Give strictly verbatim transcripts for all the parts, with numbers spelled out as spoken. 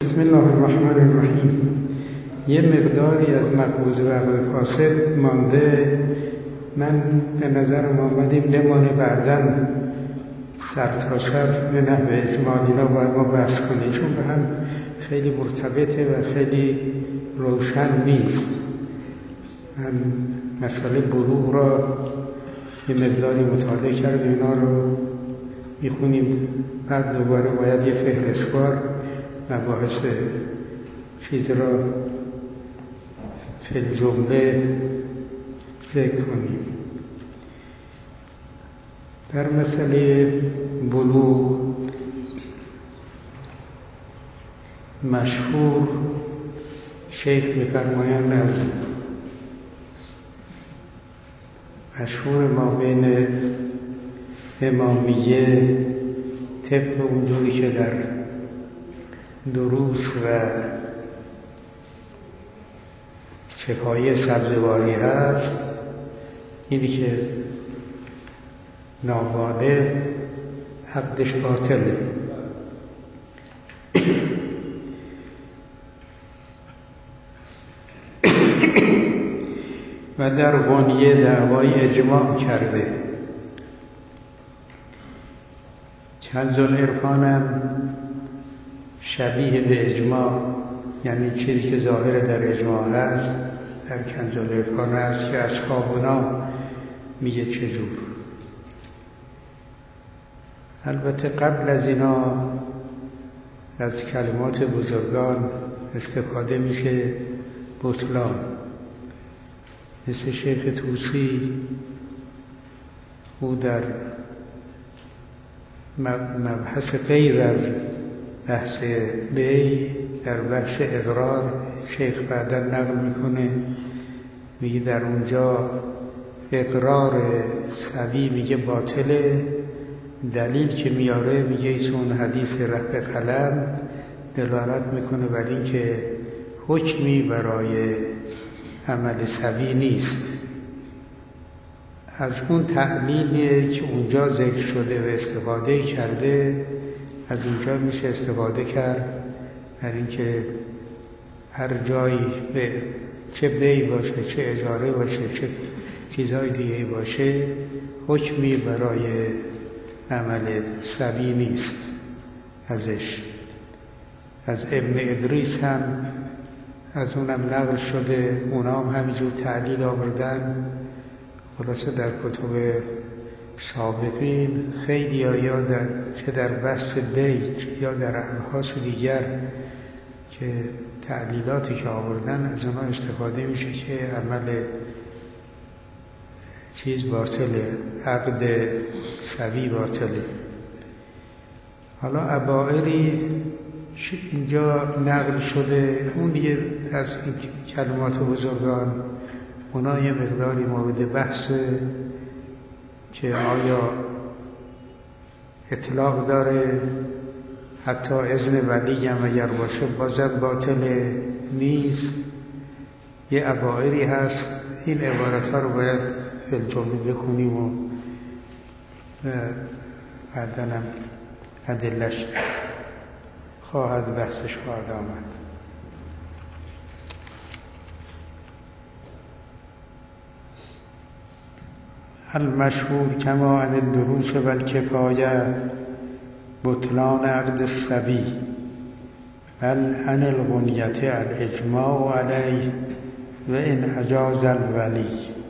بسم الله الرحمن الرحیم. یه مقداری از مقبوض و عقد فاسد مانده. من به نظرم آمدیم بمانه بعداً سر تا سر به نحو اجمال اینا باید ما بحث کنیم، چون به هم خیلی مرتبطه و خیلی روشن نیست. من مسئله بلوغ را یه مقداری مطالعه کردیم، اینا رو میخونیم، بعد دوباره باید یه فهرستوار مباحث چیز را فی الجمله ذکر کنیم. در مسئله بلوغ مشهور شیخ می‌فرمایند از مشهور ما بین امامیه طبق اونجوری که در دروس و شفاهی سبزواری هست اینی که نابالغ عقدش باطله. و در غنیه دعوای اجماع کرده. کنزالعرفانم شبیه به اجماع، یعنی چیزی که ظاهر در اجماع هست در کنزالعرفان هست که اصحابنا میگه چجور. البته قبل از اینا از کلمات بزرگان استفاده میشه بطلان، مثل شیخ طوسی. او در مبحث غیر از بحث بی در بحث اقرار شیخ بعدا نقل میکنه، میگه در اونجا اقرار صبی میگه باطله. دلیل که میاره میگه چون حدیث رفع قلم دلالت میکنه بر این که حکمی برای عمل صبی نیست. از اون تعلیلی که اونجا ذکر شده و استفاده کرده، از اونجا میشه استفاده کرد بر این که هر جایی به چه بی باشه، چه اجاره باشه، چه چیزهای دیگه باشه، حکمی برای عمل صبی نیست ازش. از ابن ادریس هم از اونم نقل شده، اونا هم همینجور تعلیل آوردن. خلاصه در کتب سابقین خیلی ها یا در چه در بحث بیت یا در ابحاث دیگر که تعلیلاتی که آوردن از اونها استفاده میشه که عمل چیز باطله، عقد صبی باطله. حالا ابائری اینجا نقل شده، اون دیگه از این کلمات بزرگان اونا یه مقداری مورد بحثه که آیا اطلاق داره، حتی اذن ولی هم اگر باشه بازم باطله نیست. یه ابائری هست، این عبارت ها رو باید فی الجمله بخونیم و بعداً هم ادلش خواهد بحثش خواهد آمد. المشهور کما عن الدروس و الکفایه بطلان عقد الصبی بل عن الغنیة الاجماع علیه و ان اجاز الولی.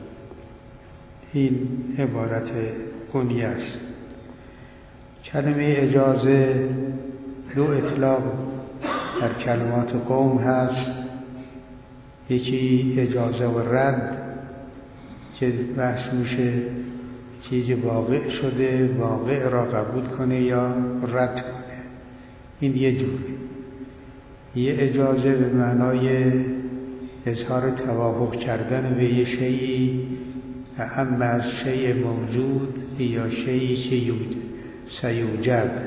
این عبارت غنیه است. کلمه اجازه دو اطلاق در کلمات قوم هست، یکی اجازه و رد که بحث میشه چیزی واقع شده واقع را قبول کنه یا رد کنه، این یه جوره. یه اجازه به معنای اظهار توافق کردن به یه شیئی اما از شیء موجود یا شیئی که سیوجد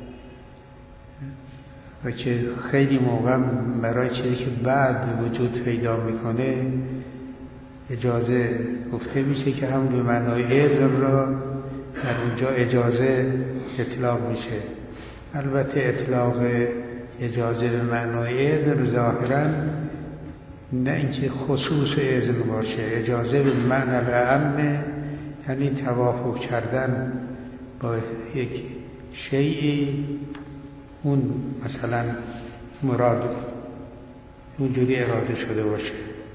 و که خیلی موقع برای چیزی که بعد وجود پیدا میکنه اجازه گفته میشه که هم به معنای اذن را در اونجا اجازه اطلاق میشه. البته اطلاق اجازه به معنای اذن رو ظاهراً نه اینکه خصوص اذن باشه، اجازه به معنی الاعم یعنی توافق کردن با یک شیئی اون مثلا مراد اونجوری اراده شده باشه.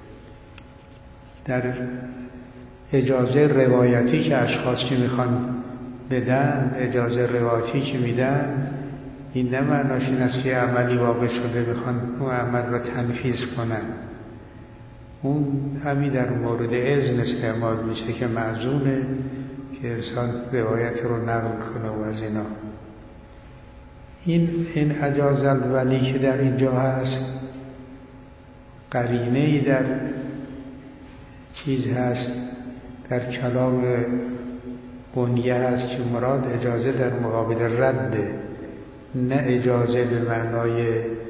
در اجازه روایتی که اشخاص که میخوان بدن، اجازه روایتی که میدن، این نه معناش این است که عملی واقع شده میخوان اون عمل را تنفیذ کنن. اون همین در مورد اذن استعمال میشه که معزونه که انسان روایت رو نقل کنه و از اینا. این این اجاز الولی که در اینجا هست قرینه‌ای در چیز هست، در کلام قنیه هست که مراد اجازه در مقابل رده، نه اجازه به معنای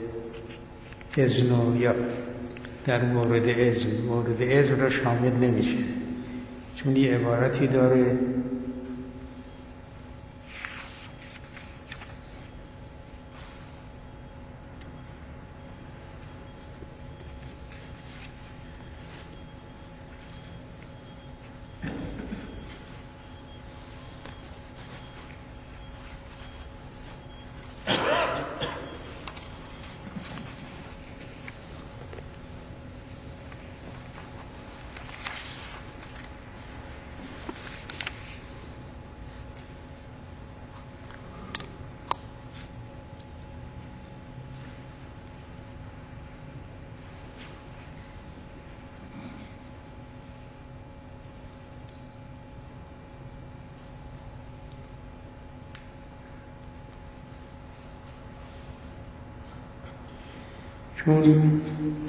اذن یا در مورد اذن. مورد اذن را شامل نمیشه، چون یه عبارتی داره چون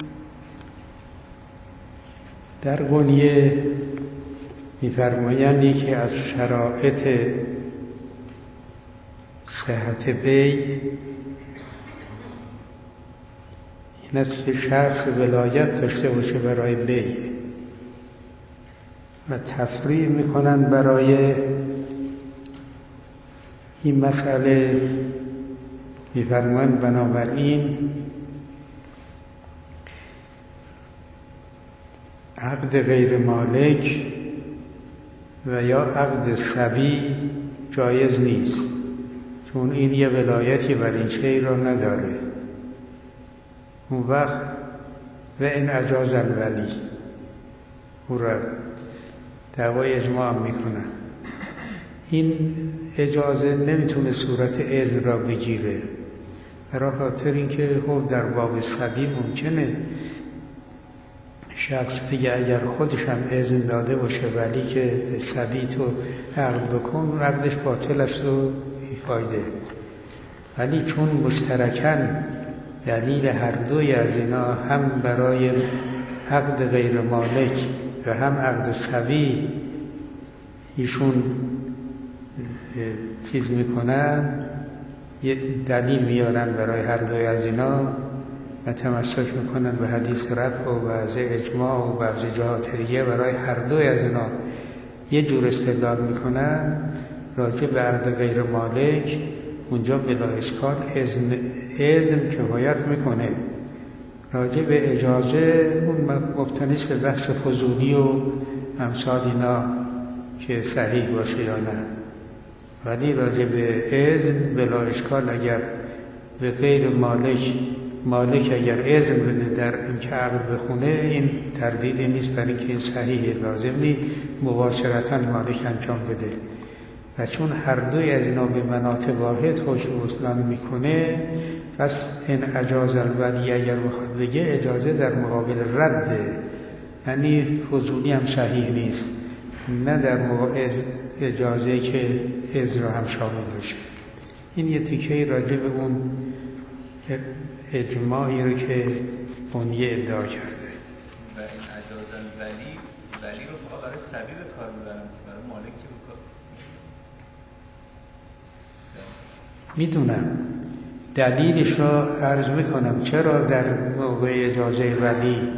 در قنیه می‌فرمایند یکی از شرایط صحت بیع این است که شخص ولایت داشته باشه برای بیع و تفریع میکنن برای این مسئله. می‌فرمایند بنابراین عقد غیر مالک و یا عقد صبی جایز نیست، چون این یه ولایتی بر این شی را نداره. اون وقت و این اجاز الولی او را دعوای اجماع میکنن. این اجازه نمیتونه صورت اذن را بگیره، برای خاطر اینکه خب در باب صبی ممکنه شخص بگه اگر خودش هم اذن داده باشه ولی که صبی تو عقد بکن، عقدش باطل است و بیفایده. ولی چون مشترکاً دلیل هر دوی از اینا هم برای عقد غیر مالک و هم عقد صبی ایشون چیز میکنن، یه دلیل میارن برای هر دوی از اینا و تمسک میکنن به حدیث رفع و بعضی اجماع و بعضی جهات دیگه برای هر دوی از اینا یه جور استدلال میکنن. راجع به عقد غیر مالک اونجا بلا اشکال اذن اذن کفایت میکنه. راجع به اجازه اون مبتنیست به بحث فضولی و امثال اینا که صحیح باشه یا نه. ولی راجع به اذن بلا اشکال اگر به غیر مالک مالک اگر اذن بده در اینکه عقد بخونه، این تردیدی نیست برای اینکه این صحیحه. لازم نیست مباشرتاً مالک انجام بده و چون هر دوی از اینا به مناط واحد حکم اصلان میکنه، پس این اجاز الولی اگر میخواد بگه اجازه در مقابل رده، یعنی فضولی هم صحیح نیست، نه در مقابل اجازه که اذن رو هم شامل بشه. این یه تیکه راجع به اون اجماعی رو که قنیه ادعا کرده. و این اجاز الولی ولی رو فقط برای صبی به کار میبرن، برای مالک که به کار میدونم. دلیلش را عرض میکنم چرا در موقع اجازه ولی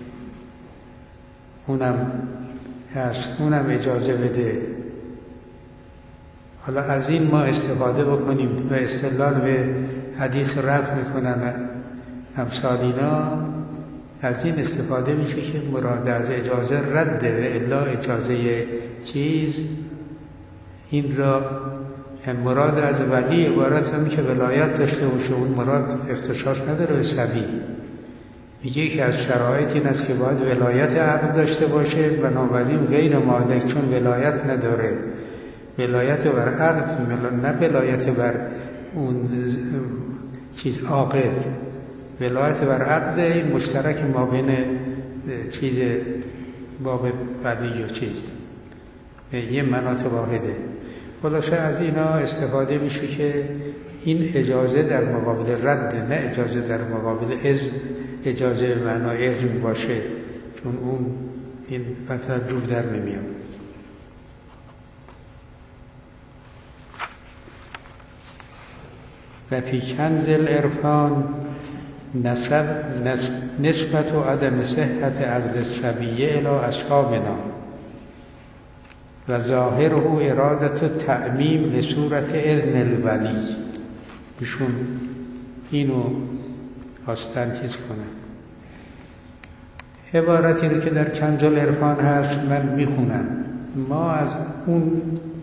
اونم هست، اونم اجازه بده. حالا از این ما استفاده بکنیم و استدلال به حدیث رفع میکنن امثال اینا، از این استفاده میشه که مراد از اجازه رده و الا اجازه چیز، این را مراد از ولی عبارت هم که ولایت داشته باشه، اون مراد اختصاص نداره به صبی. میگه که از شرایط این است که باید ولایت عقل داشته باشه، بنابراین غیر مالک چون ولایت نداره، ولایت بر عقل نه ولایت بر اون چیز عاقد، ولایت بر عقد این مشترک ما بین چیز باب ولی و چیز یه مناط واحده. خلاصه از اینا استفاده میشه که این اجازه در مقابل رد، نه اجازه در مقابل از اجازه به معنای اذن باشه، چون اون این مثلا جور در نمیاد. و فی کنز العرفان نسب نسبت و عدم صحت عقد الصبیه الی اصحابنا و ظاهره ارادت تعمیم لصورت اذن الولی. ایشون اینو خواستن چیز کنن. عبارتی رو که در کنز العرفان هست من میخونم. ما از اون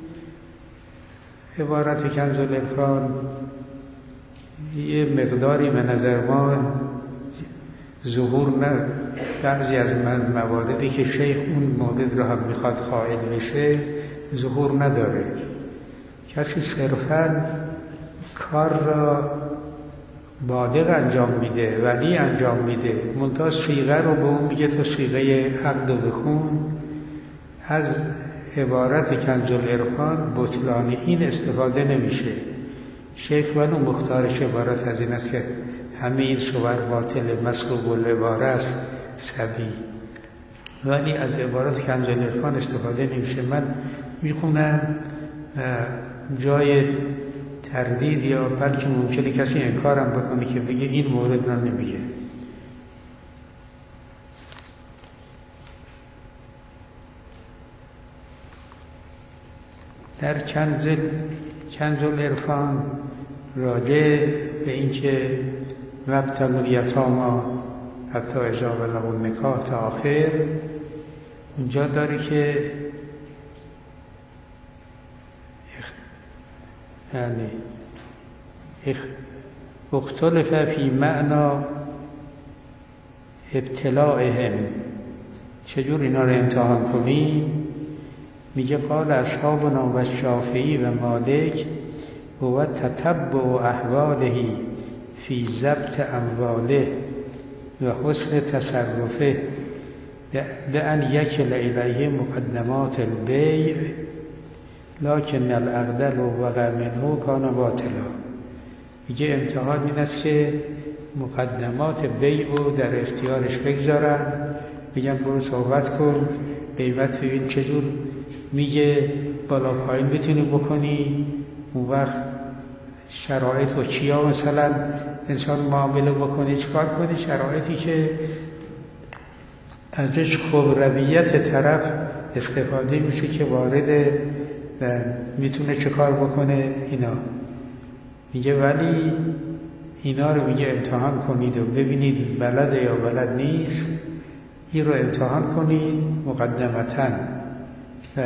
عبارت کنز العرفان یه مقداری به نظر ما ظهور نه، بعضی از من مواردی که شیخ اون مورد رو هم میخواد قائل بشه ظهور نداره. کسی صرفاً کار را بالغ انجام میده، ولی انجام میده، منتها صیغه رو به اون میگه تا صیغه عقد رو بخون. از عبارت کنز العرفان بطلان این استفاده نمیشه. شیخ ولو مختارش عبارت از این است که همه این صور باطل مسلوب العباره است صبی، ولی از عبارت کنز العرفان استفاده نمیشه. من میخونم، جای تردید یا بلکه ممکنه کسی انکارم بکنه که بگه این مورد را نمیگه. در کنز کنز العرفان راجع به اینکه وقت الیتاما حتی اذا بلغوا النکاح تا آخر، اونجا داره که یعنی اختلف فی معنا ابتلاعهم، چجور اینا رو امتحان کنیم. میگه قال اصحابنا و شافعی و مالک هو تتبع احواله فی ضبط امواله و حسن تصرفه لأن یکل الیه مقدمات البیع لکن العقد لو وقع منه کان باطلا. میگه امتحان این است که مقدمات بیع رو در اختیارش بگذارن، بگن برو صحبت کن، قیمت ببین چجور میگه، بالا پایین بتونی بکنی. اون وقت شرایط و چیا مثلا انسان معامله بکنه چکار کنی، شرایطی که ازش خبرویت طرف استفاده میشه که وارد میتونه چه کار بکنه اینا. میگه ولی اینا رو میگه امتحان کنید و ببینید بلده یا بلد نیست، این رو امتحان کنید مقدمتاً و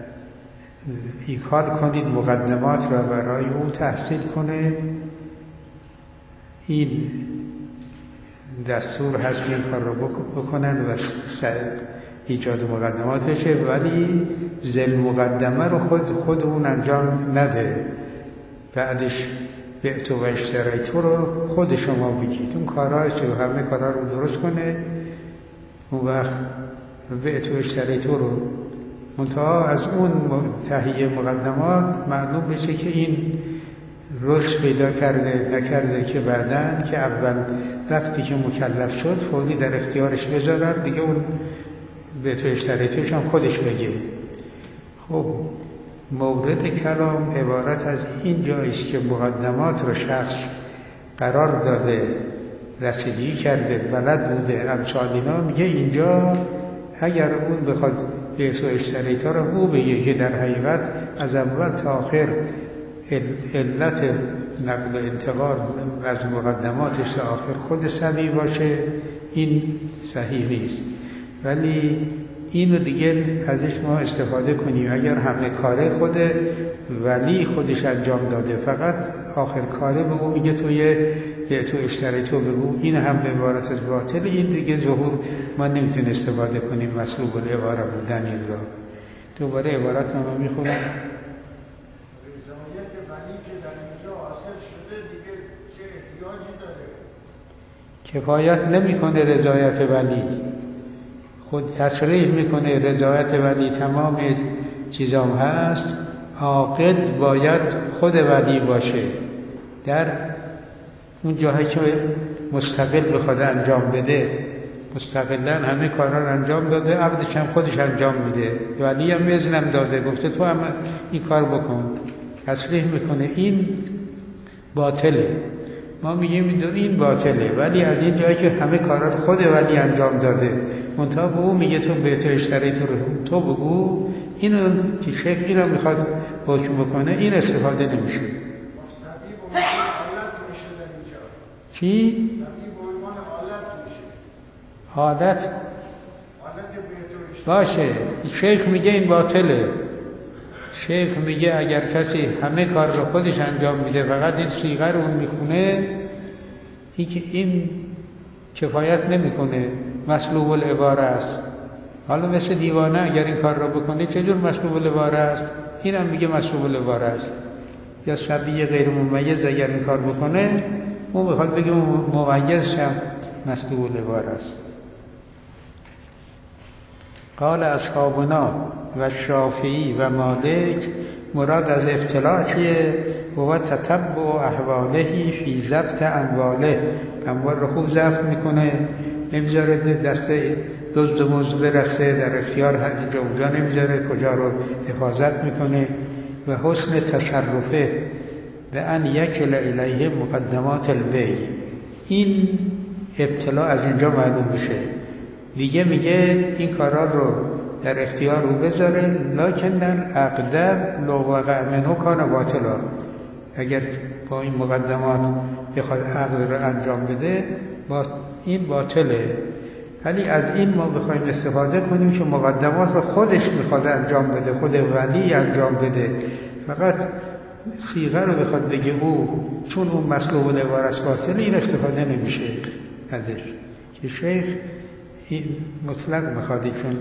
ایکال کنید مقدمات را برای او تحصیل کنه. این دستور هست این کار رو بکنن و ایجاد مقدمات بشه، ولی ذل مقدمه رو خود خود اون انجام نده، بعدش بعت و اشتریت رو خود شما بگید، اون کارها چه همه کارها رو درست کنه. اون وقت بعت و اشتریت رو منتها از اون تهیه مقدمات معلوم بشه که این رشد پیدا کرده نکرده، که بعدن که اول وقتی که مکلف شد فوری در اختیارش بذارن دیگه، اون بعت و اشتریتش هم خودش بگه. خب مورد کلام عبارت از این جاییست که مقدمات رو شخص قرار داده، رسیدگی کرده، بلد بوده، امثال اینا. میگه اینجا اگر اون بخواد بیت و اشتریت ها رو او بگه که در حقیقت از اول تا آخر علت نقل و انتقال از مقدماتش تا آخر خود صبی باشه، این صحیح نیست. ولی اینو دیگه ازش ما استفاده کنیم. اگر همه کاره خود ولی خودش انجام داده، فقط آخر کاره به اون میگه تو یه تو اشتری تو بگو، این هم به عبارت از باطل، این دیگه ظهور ما نمیتونیم استفاده کنیم مسلوب العباره بودن این را. دوباره عبارت ما میخونم. رضایت ولی که در اینجا حاصل شده دیگه چه احتیاجی داره؟ کفایت نمیکنه رضایت ولی، خود تصریح میکنه رضایت ولی تمام چیزام هست، عاقد باید خود ولی باشه. در اون جاهایی که مستقل بخواد انجام بده، مستقلا همه کارا رو انجام داده، عبدش هم خودش انجام میده، ولی هم اذنم داده، گفته تو هم این کار بکن، تصریح میکنه این باطله. ما میگیم این باطله، ولی از این جایی که همه کارا رو خود ولی انجام داده، منتها به اون میگه تو به تو اشتری تو رو تو بگو، اینو که شیخ اینو میخواد حکم بکنه، این استفاده نمیشه. چی؟ عادت باشه. شیخ میگه این باطله. شیخ میگه اگر کسی همه کار رو خودش انجام میده، فقط این صیغه رو اون میخونه، این که این کفایت نمیکنه، مسلوب العباره است. حالا مثل دیوانه اگر این کار رو بکنه چجور مسلوب العباره است؟ اینم میگه مسلوب العباره است. یا صبی غیر ممیز اگر این کار بکنه، اون بخواد بگه ممیز شم، مسلوب العباره است. قال اصحابنا و شافعی و مالک، مراد از ابتلاع چیه؟ و تتبع احواله فی ضبط امواله، اموال رو خوب ضبط میکنه، نمیذاره دست دزد و مزد برسه، در اختیار اینجا اونجا نمیذاره، کجا رو حفاظت میکنه. و حسن تصرفه و ان یکل الیه مقدمات البیع، این ابتلاع از اینجا معلوم میشه. دیگه میگه این کارا رو در اختیار او بذاره، لکن العقد لو وقع منه کان باطلا، اگر با این مقدمات بخواد عقد رو انجام بده با این باطله. ولی از این ما بخوایم استفاده کنیم که مقدمات رو خودش میخواد انجام بده، خود ولی انجام بده، فقط صیغه رو بخواد بگه او، چون اون مسلوب العباره است باطل، این استفاده نمیشه ازش. که شیخ این مطلق میخواد چون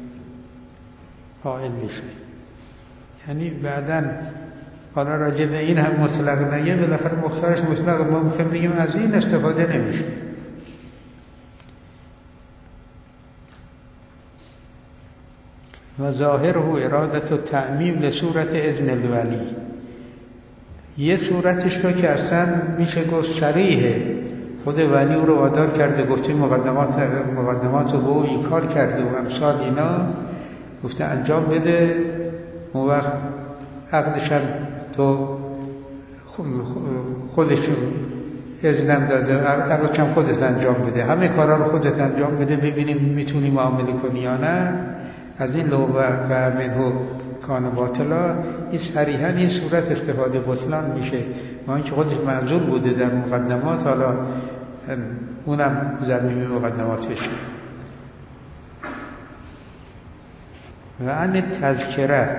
قائل میشه، یعنی بعداً حالا راجع به این هم مطلق نگه، بالاخره مختارش مطلق، ما میخوایم بگیم از این استفاده نمیشه. و ظاهره ارادت و تعمیم لصورت اذن الولی، یه صورتش رو که اصلا میشه گفت صریحه، خود ولی او رو وادار کرده، گفته مقدمات مقدمات رو به او این کار کرده و امثال اینا، گفته انجام بده، اون وقت عقدش هم تو خودشون اذنم داده، عقدش هم خودت انجام بده، همه کارا رو خودت انجام بده، ببینیم میتونی معامله کنی یا نه. از این لو و منه کان باطلا، این صریحا این صورت استفاده بطلان میشه، ما اینکه خودش معذور بوده در مقدمات، حالا اونم ضمیم مقدمات بشه. و ان تذکره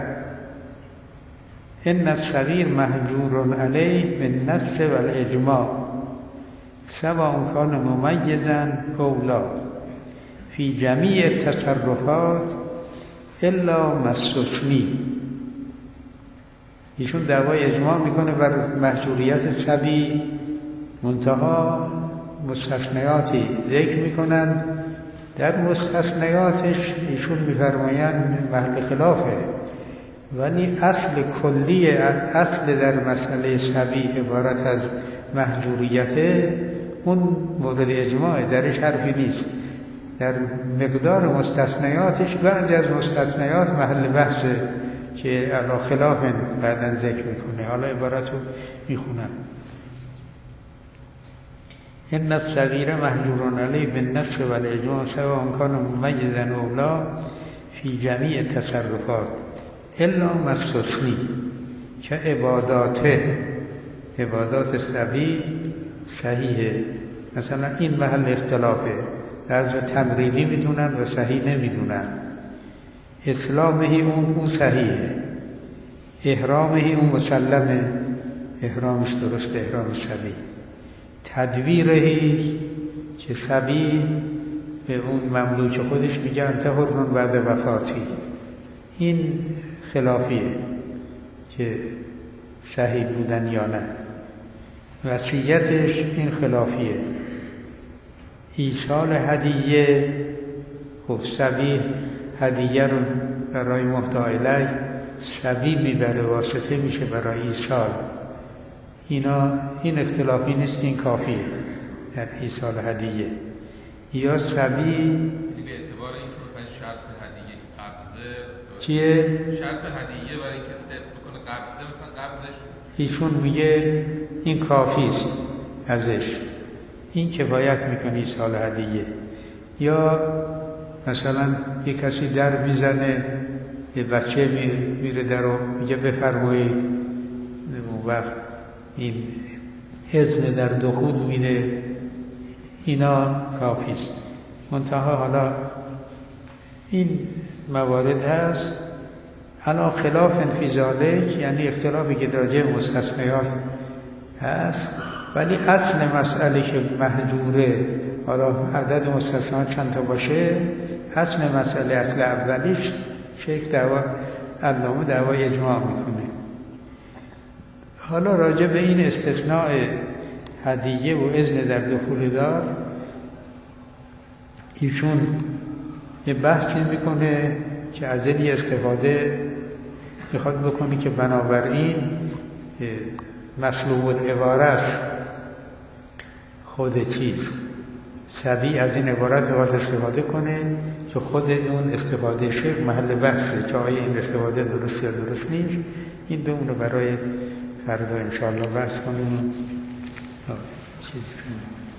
ان الصغیر محجور علیه بالنص والاجماع سواء کان ممیزا او لا فی جمیع التصرفات الا مستثنی. ایشون دعوای اجماع میکنه بر محجوریت صبی، منتها مستثنیاتی ذکر میکنن، در مستثنیاتش ایشون میفرمایند محل خلافه، ولی اصل کلی، اصل در مسئله صبی عبارت از محجوریته، اون مورد اجماع، درش حرفی نیست. در مقدار مستثنیاتش بعضی از مستثنیات محل بحثه که علا خلاف بعداً ذکر میکنه. حالا عبارت رو میخونم. ان الصغیر محجور علیه بالنص والاجماع سواء کان ممیزا او لا فی جمیع التصرفات الا مستثنی. که عبادات عبادات صبی صحیحه. مثلا این محل اختلافه، بعضی تمرینی میدونن و صحیح نمیدونن. اسلامهی اون اون صحیحه، احرامهی اون مسلمه، احرامش درست، احرام صبی. تدبیرهی که صبی به اون مملوک خودش میگه انت حر بعد وفاتی، این خلافیه که صحیح بودن یا نه. وصیتش این خلافیه. ایصال هدیه، خب صبی هدیه رو برای محتاج الیه صبی میبره، واسطه میشه برای ایصال. اینا این اختلافی نیست، این کافیه در ایصال هدیه. یا صبی به اعتبار این که شرط هدیه قبضه چیه؟ شرط هدیه برای اینکه صدق بکنه قبضه، مثلا قبضش ایشون میگه این کافی است ازش، این کفایت میکنه ایصال هدیه. یا مثلا یه کسی در میزنه، یه بچه میره در رو میگه بفرمایید، اون وقت این اذن در دخول میده، اینا کافی است. منتها حالا این موارد هست علا خلاف فی ذالک، یعنی اختلافی که درجه مستثنیات هست، ولی اصل مسئله که محجوره، حالا عدد مستثنیات چند تا باشه، اصل مسئله اصل اولیش شیخ دعوا علامه دعوای اجماع میکنه. حالا راجع به این استثناء هدیه و اذن در دخول دار ایشون یه بحثی میکنه که از این استفاده میخواد بکنه که بنابراین مطلوب العبارت است خود چیز صبی از این عبارت باید استفاده کنه که خود اون استفاده شیخ محل بحثه که آیا این استفاده درست یا درست نیست. این به اونو برای فردا انشاءالله بحث کنیم. چیز